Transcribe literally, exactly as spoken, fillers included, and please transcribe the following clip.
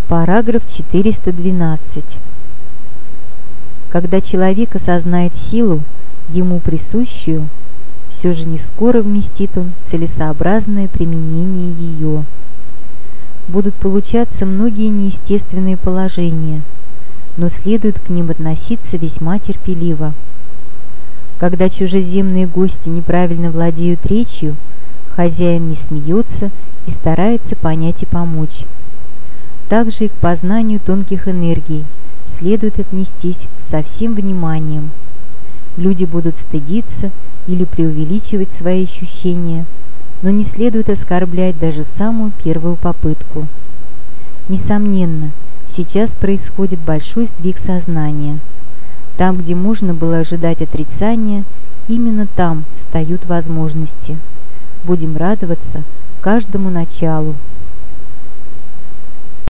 Параграф четыреста двенадцать. Когда человек осознает силу, ему присущую, все же не скоро вместит он целесообразное применение ее. Будут получаться многие неестественные положения, но следует к ним относиться весьма терпеливо. Когда чужеземные гости неправильно владеют речью, хозяин не смеется и старается понять и помочь. Также и к познанию тонких энергий следует отнестись со всем вниманием. Люди будут стыдиться или преувеличивать свои ощущения, но не следует оскорблять даже самую первую попытку. Несомненно, сейчас происходит большой сдвиг сознания. Там, где можно было ожидать отрицания, именно там встают возможности. Будем радоваться каждому началу.